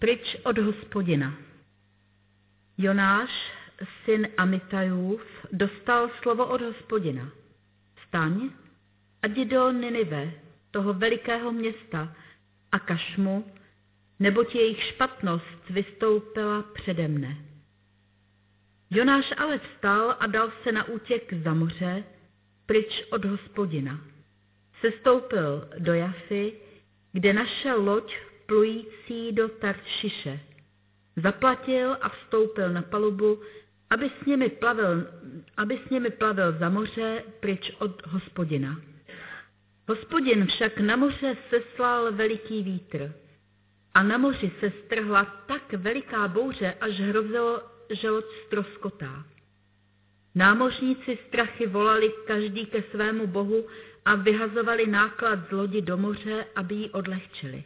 Pryč od Hospodina. Jonáš, syn Amittajův, dostal slovo od Hospodina. Vstaň a jdi do Ninive, toho velikého města, a kaž mu, neboť jejich špatnost vystoupila přede mne. Jonáš ale vstal a dal se na útěk za moře, pryč od Hospodina. Sestoupil do Jafy, kde našel loď plující do Taršiše. Zaplatil a vstoupil na palubu, aby s nimi plavil za moře pryč od Hospodina. Hospodin však na moře seslal veliký vítr. A na moři se strhla tak veliká bouře, až hrozilo, že loď ztroskotá. Námořníci strachy volali každý ke svému bohu a vyhazovali náklad z lodi do moře, aby ji odlehčili.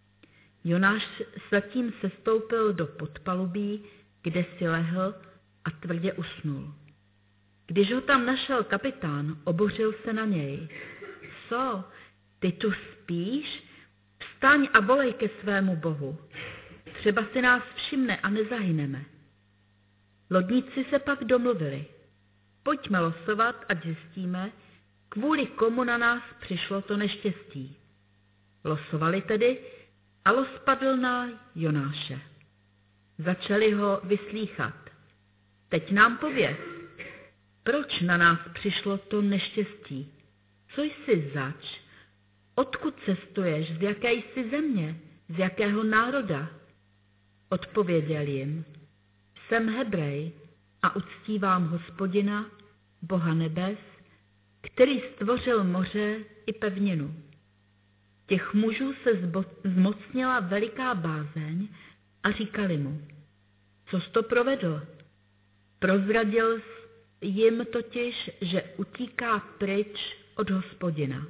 Jonáš zatím sestoupil do podpalubí, kde si lehl a tvrdě usnul. Když ho tam našel kapitán, obořil se na něj. Co, ty tu spíš? Vstaň a volej ke svému bohu. Třeba si nás všimne a nezahyneme. Lodníci se pak domluvili. Pojďme losovat, ať zjistíme, kvůli komu na nás přišlo to neštěstí. Losovali tedy a los padl na Jonáše. Začali ho vyslýchat. Teď nám pověz, proč na nás přišlo to neštěstí? Co jsi zač? Odkud cestuješ? Z jaké jsi země? Z jakého národa? Odpověděl jim. Jsem Hebrej a uctívám Hospodina, Boha nebes, který stvořil moře i pevninu. Těch mužů se zmocnila veliká bázeň a říkali mu, co jsi to provedl? Prozradil jim totiž, že utíká pryč od Hospodina.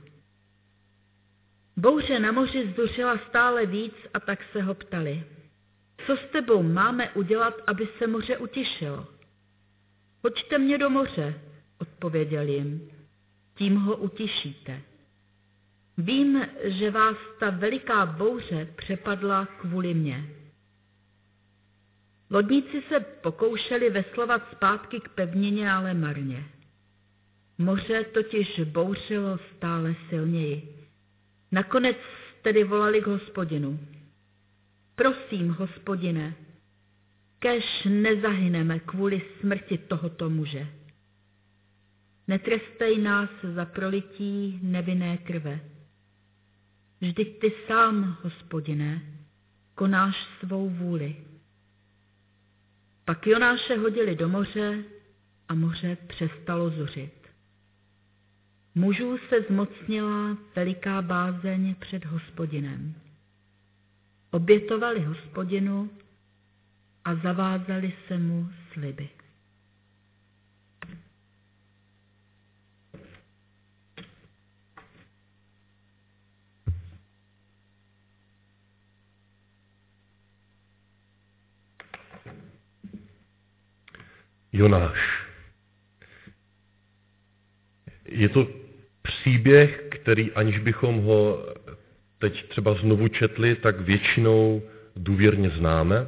Bouře na moři zuřila stále víc a tak se ho ptali. Co s tebou máme udělat, aby se moře utišilo? Hoďte mě do moře, odpověděl jim. Tím ho utišíte. Vím, že vás ta veliká bouře přepadla kvůli mně. Lodníci se pokoušeli veslovat zpátky k pevnině, ale marně. Moře totiž bouřilo stále silněji. Nakonec tedy volali k Hospodinu. Prosím, Hospodine, kéž nezahyneme kvůli smrti tohoto muže. Netrestej nás za prolití nevinné krve. Vždyť ty sám, Hospodine, konáš svou vůli. Pak Jonáše hodili do moře a moře přestalo zuřit. Mužů se zmocnila veliká bázeň před Hospodinem. Obětovali Hospodinu a zavázali se mu sliby. Jonáš. Je to příběh, který, aniž bychom ho teď třeba znovu četli, tak většinou důvěrně známe.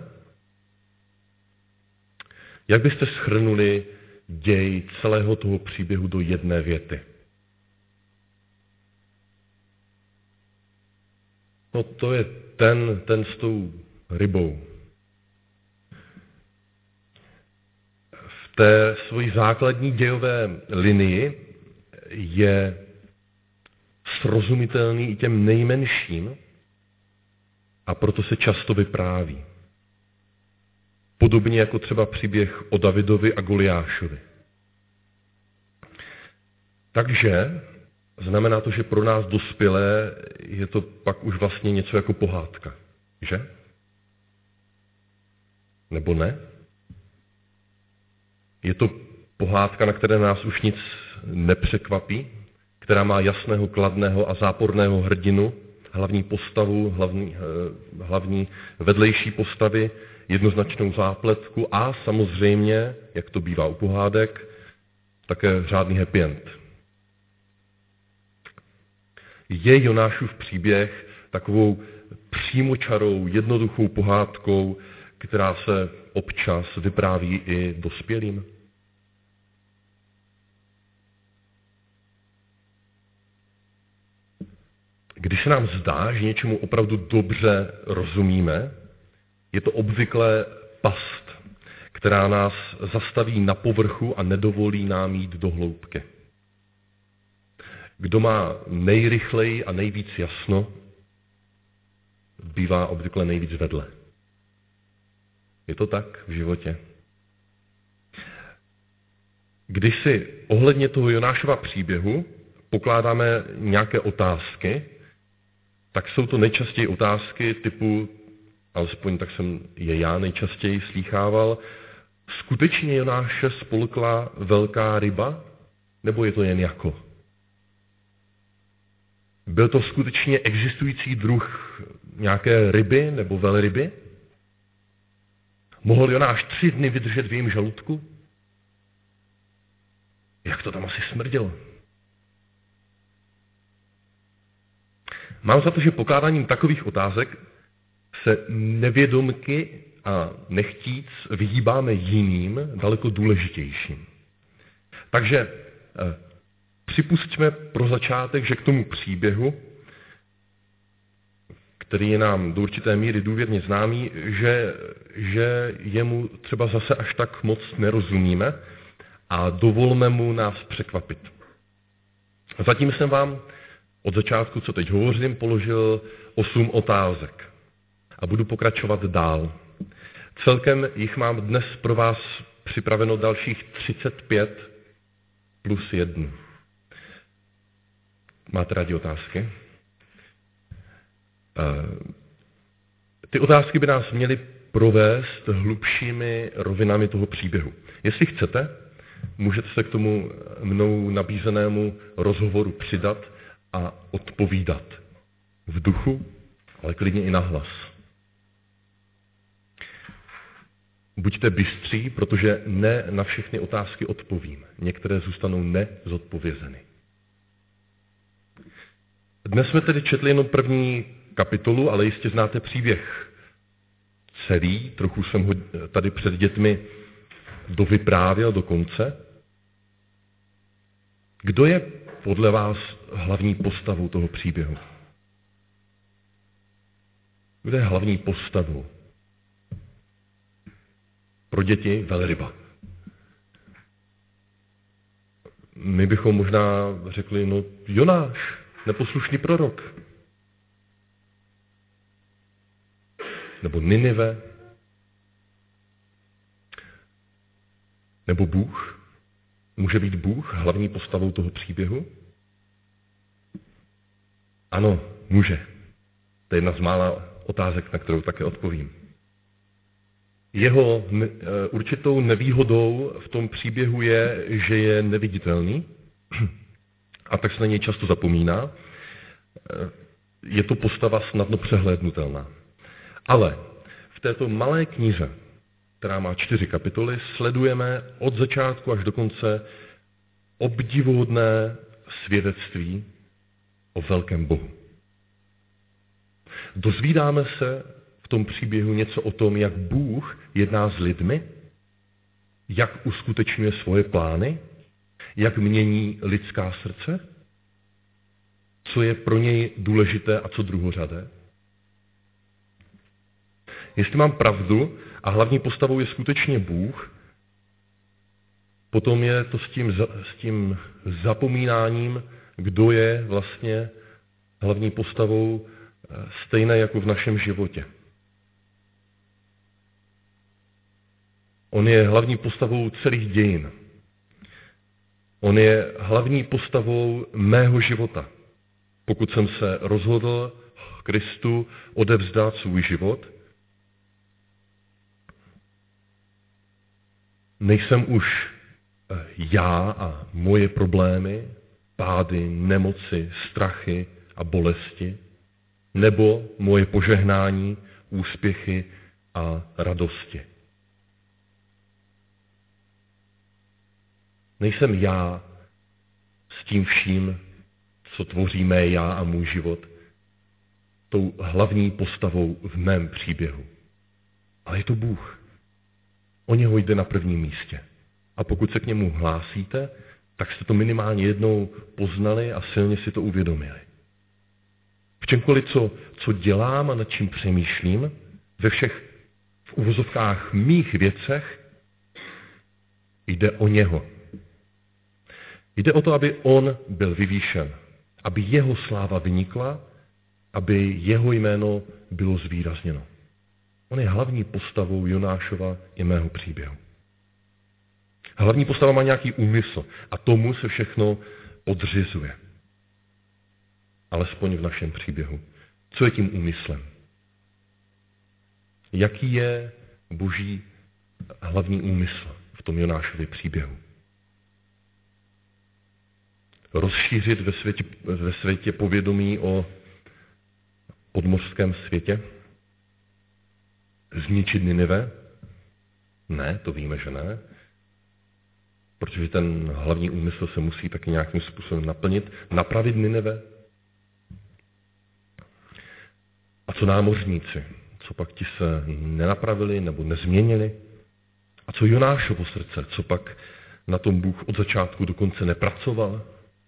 Jak byste shrnuli děj celého toho příběhu do jedné věty? No to je ten s tou rybou. V té svojí základní dějové linii je srozumitelný i těm nejmenším a proto se často vypráví. Podobně jako třeba příběh o Davidovi a Goliášovi. Takže znamená to, že pro nás dospělé je to pak už vlastně něco jako pohádka, že? Nebo ne? Je to pohádka, na které nás už nic nepřekvapí, která má jasného, kladného a záporného hrdinu, hlavní postavu, hlavní vedlejší postavy, jednoznačnou zápletku a samozřejmě, jak to bývá u pohádek, také řádný happy end. Je Jonášův příběh takovou přímočarou, jednoduchou pohádkou, která se občas vypráví i dospělým? Když se nám zdá, že něčemu opravdu dobře rozumíme, je to obvykle past, která nás zastaví na povrchu a nedovolí nám jít do hloubky. Kdo má nejrychleji a nejvíc jasno, bývá obvykle nejvíc vedle. Je to tak v životě? Když si ohledně toho Jonášova příběhu pokládáme nějaké otázky, tak jsou to nejčastěji otázky typu, alespoň tak jsem je já nejčastěji slýchával, skutečně Jonáše spolkla velká ryba, nebo je to jen jako? Byl to skutečně existující druh nějaké ryby nebo velryby? Mohl Jonáš 3 dny vydržet v jejím žaludku? Jak to tam asi smrdělo? Mám za to, že pokládáním takových otázek se nevědomky a nechtíc vyhýbáme jiným, daleko důležitějším. Takže připustíme pro začátek, že k tomu příběhu, který je nám do určité míry důvěrně známý, že jemu třeba zase až tak moc nerozumíme a dovolme mu nás překvapit. Zatím jsem vám od začátku, co teď hovořím, položil 8 otázek a budu pokračovat dál. Celkem jich mám dnes pro vás připraveno dalších 35 plus 1. Máte rádi otázky? Ty otázky by nás měly provést hlubšími rovinami toho příběhu. Jestli chcete, můžete se k tomu mnou nabízenému rozhovoru přidat a odpovídat. V duchu, ale klidně i nahlas. Buďte bystří, protože ne na všechny otázky odpovím. Některé zůstanou nezodpovězeny. Dnes jsme tedy četli jenom první kapitolu, ale jistě znáte příběh celý. Trochu jsem ho tady před dětmi dovyprávěl do konce. Kdo je podle vás hlavní postavou toho příběhu? Kdo je hlavní postavou? Pro děti velryba. My bychom možná řekli, no Jonáš, neposlušný prorok. Nebo Ninive. Nebo Bůh. Může být Bůh hlavní postavou toho příběhu? Ano, může. To je jedna z mála otázek, na kterou také odpovím. Jeho určitou nevýhodou v tom příběhu je, že je neviditelný a tak se na něj často zapomíná. Je to postava snadno přehlédnutelná. Ale v této malé knize, která má 4 kapitoly, sledujeme od začátku až do konce obdivuhodné svědectví o velkém Bohu. Dozvídáme se v tom příběhu něco o tom, jak Bůh jedná s lidmi, jak uskutečňuje svoje plány, jak mění lidská srdce, co je pro něj důležité a co druhořadé. Jestli mám pravdu a hlavní postavou je skutečně Bůh, potom je to s tím zapomínáním, kdo je vlastně hlavní postavou, stejné jako v našem životě. On je hlavní postavou celých dějin. On je hlavní postavou mého života. Pokud jsem se rozhodl Kristu odevzdat svůj život, nejsem už já a moje problémy, pády, nemoci, strachy a bolesti, nebo moje požehnání, úspěchy a radosti. Nejsem já s tím vším, co tvoří mé já a můj život, tou hlavní postavou v mém příběhu. Ale je to Bůh. O něho jde na prvním místě. A pokud se k němu hlásíte, tak jste to minimálně jednou poznali a silně si to uvědomili. V čemkoliv, co dělám a nad čím přemýšlím, ve všech v uvozovkách mých věcech, jde o něho. Jde o to, aby on byl vyvýšen, aby jeho sláva vynikla, aby jeho jméno bylo zvýrazněno. On je hlavní postavou Jonášova i mého příběhu. Hlavní postava má nějaký úmysl a tomu se všechno podřizuje. Alespoň v našem příběhu. Co je tím úmyslem? Jaký je Boží hlavní úmysl v tom Jonášově příběhu? Rozšířit ve světě povědomí o podmořském světě? Zničit Ninive? Ne, to víme, že ne. Protože ten hlavní úmysl se musí taky nějakým způsobem naplnit. Napravit Ninive? A co námořníci? Co pak ti se nenapravili nebo nezměnili? A co Jonášovo srdce? Co pak na tom Bůh od začátku do konce nepracoval?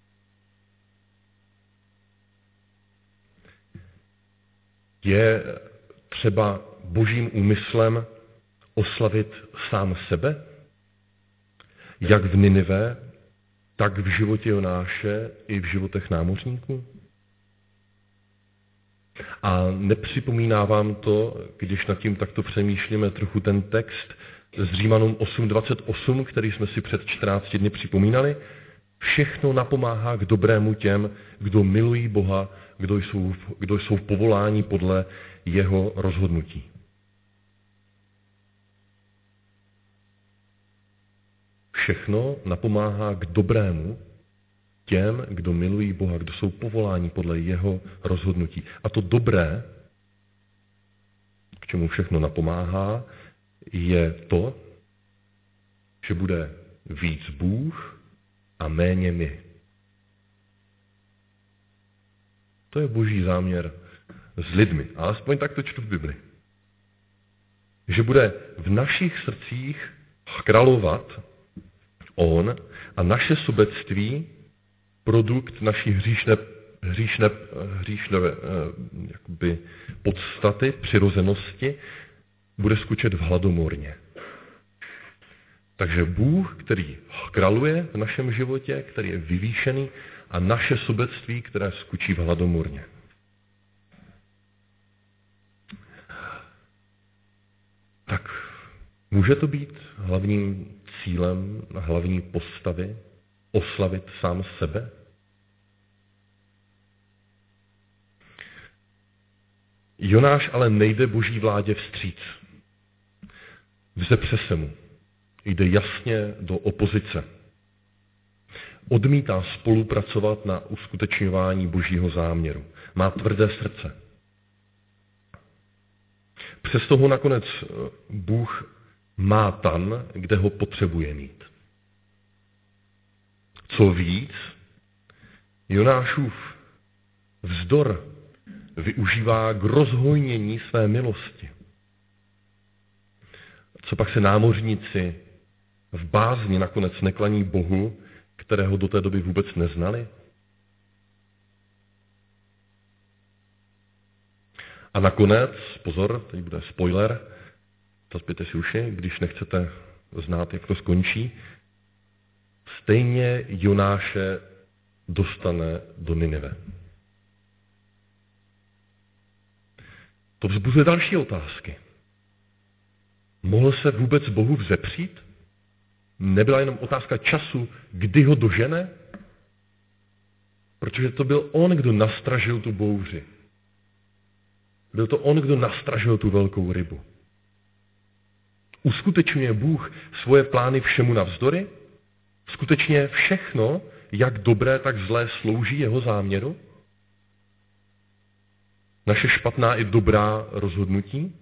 Je třeba Božím úmyslem oslavit sám sebe? Jak v Ninive, tak v životě Jonáše i v životech námořníků? A nepřipomíná vám to, když nad tím takto přemýšlíme, trochu ten text z Římanům 8.28, který jsme si před 14 dny připomínali? Všechno napomáhá k dobrému těm, kdo milují Boha, kdo jsou v povolání podle jeho rozhodnutí. Všechno napomáhá k dobrému těm, kdo milují Boha, kdo jsou povoláni podle jeho rozhodnutí. A to dobré, k čemu všechno napomáhá, je to, že bude víc Bůh a méně my. To je Boží záměr s lidmi. Alespoň tak to čtu v Bibli. Že bude v našich srdcích královat on a naše sobectví, produkt naší hříšné jakoby podstaty, přirozenosti, bude skučet v hladomorně. Takže Bůh, který králuje v našem životě, který je vyvýšený, a naše sobectví, které skučí v hladomorně. Tak může to být hlavním cílem, hlavní postavy, oslavit sám sebe? Jonáš ale nejde Boží vládě vstříc. Vzepře se mu. Jde jasně do opozice. Odmítá spolupracovat na uskutečňování Božího záměru. Má tvrdé srdce. Přesto ho nakonec Bůh má tam, kde ho potřebuje mít. Co víc, Jonášův vzdor využívá k rozhojnění své milosti. Co pak se námořníci v bázni nakonec neklaní Bohu, kterého do té doby vůbec neznali? A nakonec, pozor, teď bude spoiler, zaspějte si uši, když nechcete znát, jak to skončí, stejně Jonáše dostane do Ninive. To vzbuzuje další otázky. Mohl se vůbec Bohu vzepřít? Nebyla jenom otázka času, kdy ho dožene? Protože to byl on, kdo nastražil tu bouři. Byl to on, kdo nastražil tu velkou rybu. Uskutečňuje Bůh svoje plány všemu navzdory? Skutečně všechno, jak dobré, tak zlé, slouží jeho záměru? Naše špatná i dobrá rozhodnutí?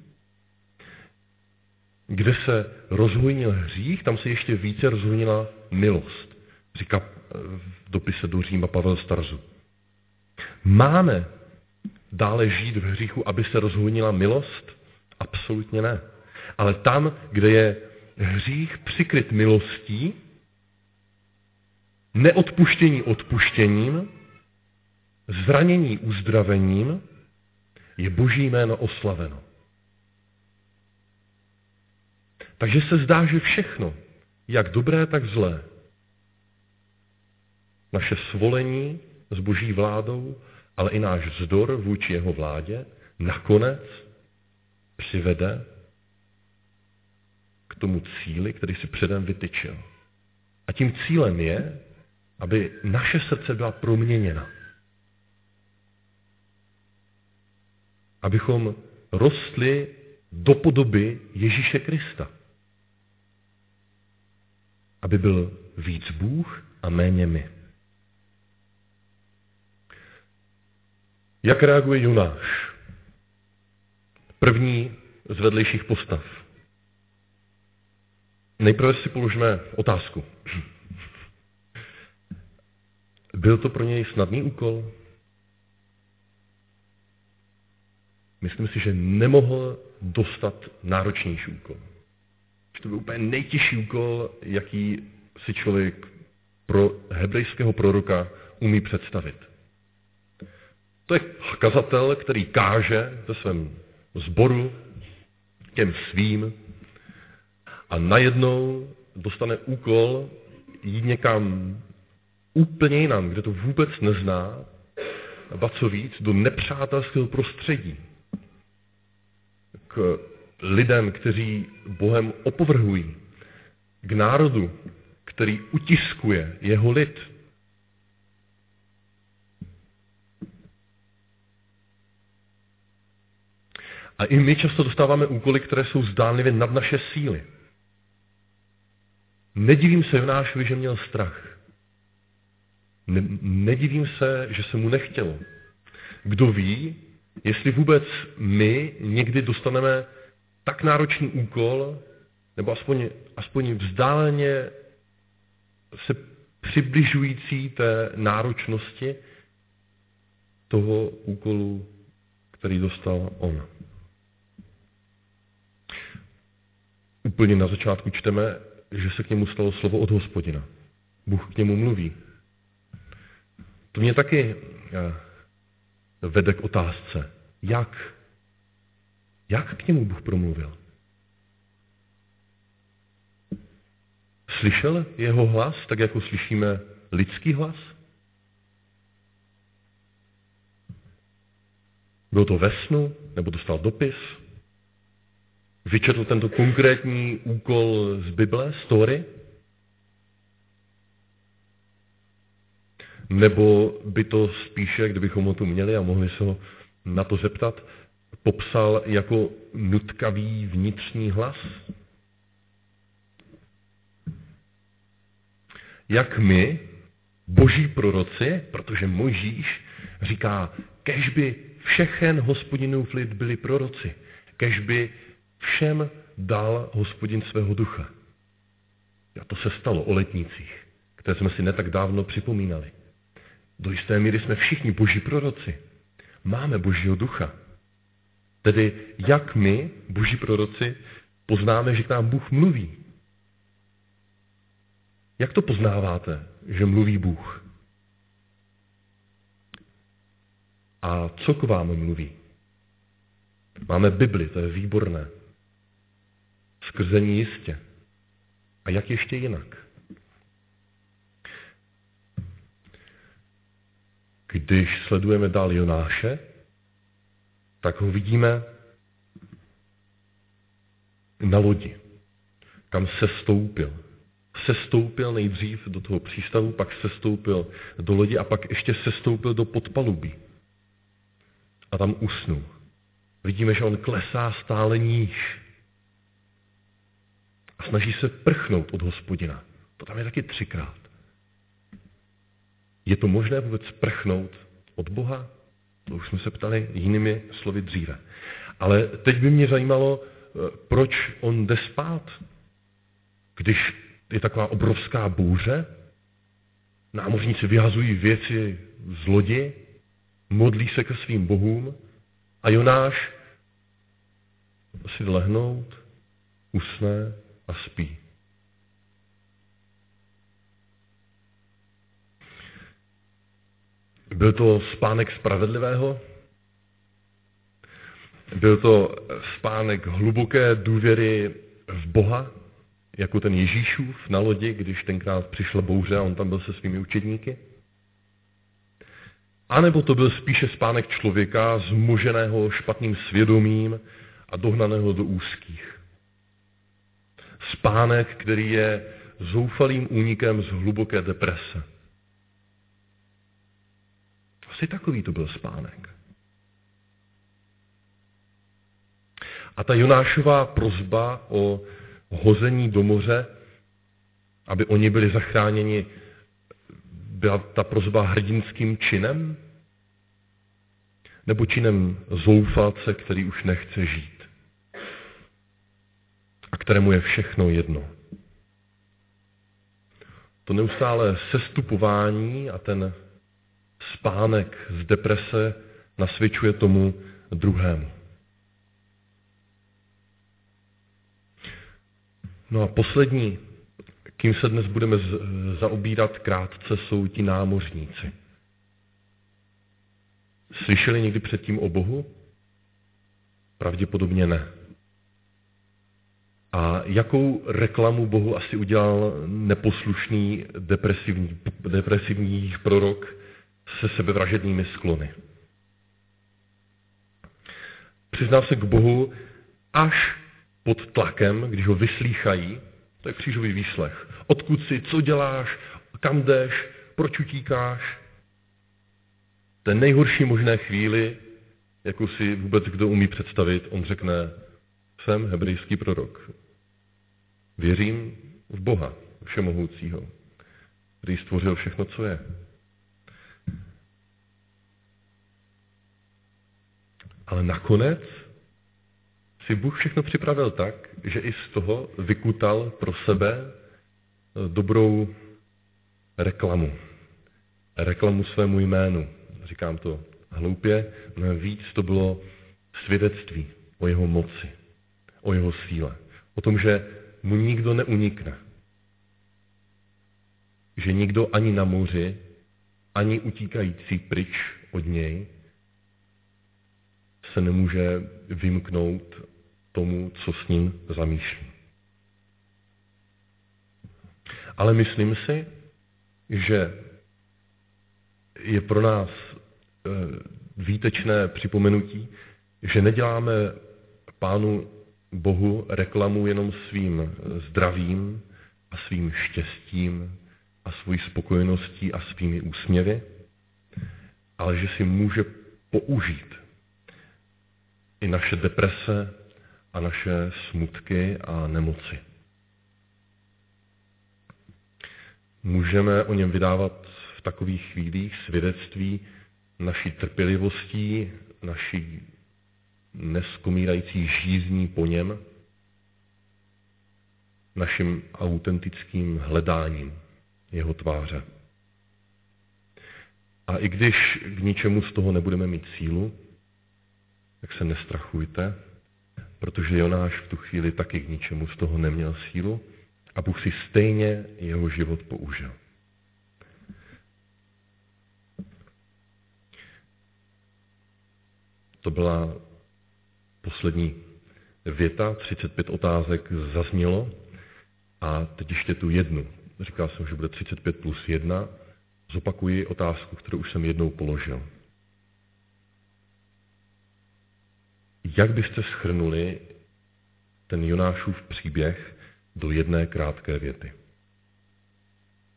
Kde se rozhojnil hřích, tam se ještě více rozhojnila milost. Říká v dopise do Říma Pavel z Tarzu. Máme dále žít v hříchu, aby se rozhojnila milost? Absolutně ne. Ale tam, kde je hřích přikryt milostí, neodpuštění odpuštěním, zranění uzdravením, je Boží jméno oslaveno. Takže se zdá, že všechno, jak dobré, tak zlé, naše svolení s Boží vládou, ale i náš vzdor vůči jeho vládě, nakonec přivede k tomu cíli, který si předem vytyčil. A tím cílem je, aby naše srdce byla proměněna. Abychom rostli do podoby Ježíše Krista. Aby byl víc Bůh a méně my. Jak reaguje Jonáš? První z vedlejších postav. Nejprve si položme otázku. Byl to pro něj snadný úkol? Myslím si, že nemohl dostat náročnější úkol. Že to byl úplně nejtěžší úkol, jaký si člověk pro hebrejského proroka umí představit. To je kazatel, který káže ve svém sboru těm svým a najednou dostane úkol jít někam úplně jinam, kde to vůbec nezná, a co víc, do nepřátelského prostředí. K lidem, kteří Bohem opovrhují, k národu, který utiskuje jeho lid. A i my často dostáváme úkoly, které jsou zdánlivě nad naše síly. Nedivím se Jonášovi, že měl strach. Nedivím se, že se mu nechtělo. Kdo ví, jestli vůbec my někdy dostaneme tak náročný úkol, nebo aspoň vzdáleně se přibližující té náročnosti toho úkolu, který dostal on. Úplně na začátku čteme, že se k němu stalo slovo od Hospodina. Bůh k němu mluví. To mě taky vede k otázce, jak k němu Bůh promluvil. Slyšel jeho hlas, tak jako slyšíme lidský hlas? Byl to ve snu, nebo dostal dopis? Vyčetl tento konkrétní úkol z Bible, z Tóry? Nebo by to spíše, kdybychom ho tu měli a mohli se ho na to zeptat, popsal jako nutkavý vnitřní hlas? Jak my, boží proroci, protože Mojžíš říká, kež by všechen Hospodinův lid byli proroci, kež by všem dal Hospodin svého ducha. A to se stalo o letnicích, které jsme si netak dávno připomínali. Do jisté míry jsme všichni boží proroci. Máme božího ducha. Tedy jak my, boží proroci, poznáme, že k nám Bůh mluví? Jak to poznáváte, že mluví Bůh? A co k vám mluví? Máme Bibli, to je výborné. Skrze ní jistě. A jak ještě jinak? Když sledujeme dál Jonáše, tak ho vidíme na lodi, kam sestoupil nejdřív do toho přístavu, pak sestoupil do lodi a pak ještě sestoupil do podpalubí. A tam usnul. Vidíme, že on klesá stále níž. A snaží se prchnout od Hospodina. To tam je taky 3krát. Je to možné vůbec prchnout od Boha? To už jsme se ptali jinými slovy dříve. Ale teď by mě zajímalo, proč on jde spát, když je taková obrovská bouře, námořníci vyhazují věci z lodi, modlí se ke svým bohům a Jonáš si lehnout, usne a spí. Byl to spánek spravedlivého? Byl to spánek hluboké důvěry v Boha, jako ten Ježíšův na lodi, když tenkrát přišla bouře a on tam byl se svými učedníky? A nebo to byl spíše spánek člověka zmoženého špatným svědomím a dohnaného do úzkých? Spánek, který je zoufalým únikem z hluboké deprese. Asi takový to byl spánek. A ta Jonášová prosba o hození do moře, aby oni byli zachráněni, byla ta prosba hrdinským činem? Nebo činem zoufalce, který už nechce žít? A kterému je všechno jedno? To neustále sestupování a ten spánek z deprese nasvědčuje tomu druhému. No a poslední, kým se dnes budeme zaobírat krátce, jsou ti námořníci. Slyšeli někdy předtím o Bohu? Pravděpodobně ne. A jakou reklamu Bohu asi udělal neposlušný depresivní prorok se sebevražednými sklony? Přiznal se k Bohu až pod tlakem, když ho vyslýchají, to je křížový výslech. Odkud jsi, co děláš, kam jdeš, proč utíkáš? V té nejhorší možné chvíli, jakou si vůbec kdo umí představit, on řekne, jsem hebrejský prorok. Věřím v Boha, všemohoucího, který stvořil všechno, co je. Ale nakonec si Bůh všechno připravil tak, že i z toho vykutal pro sebe dobrou reklamu. Reklamu svému jménu. Říkám to hloupě, mnohem víc to bylo svědectví o jeho moci, o jeho síle. O tom, že mu nikdo neunikne. Že nikdo ani na moři, ani utíkající pryč od něj se nemůže vymknout tomu, co s ním zamýšlí. Ale myslím si, že je pro nás výtečné připomenutí, že neděláme Pánu Bohu reklamu jenom svým zdravím a svým štěstím a svojí spokojeností a svými úsměvy, ale že si může použít i naše deprese a naše smutky a nemoci. Můžeme o něm vydávat v takových chvílích svědectví naší trpělivostí, naší neskomírající žízní po něm, naším autentickým hledáním jeho tváře. A i když k ničemu z toho nebudeme mít sílu, tak se nestrachujte, protože Jonáš v tu chvíli taky k ničemu z toho neměl sílu a Bůh si stejně jeho život použil. To byla poslední věta, 35 otázek zaznělo a teď ještě tu jednu. Říkal jsem, že bude 35 plus 1. Zopakuji otázku, kterou už jsem jednou položil. Jak byste shrnuli ten Jonášův příběh do jedné krátké věty?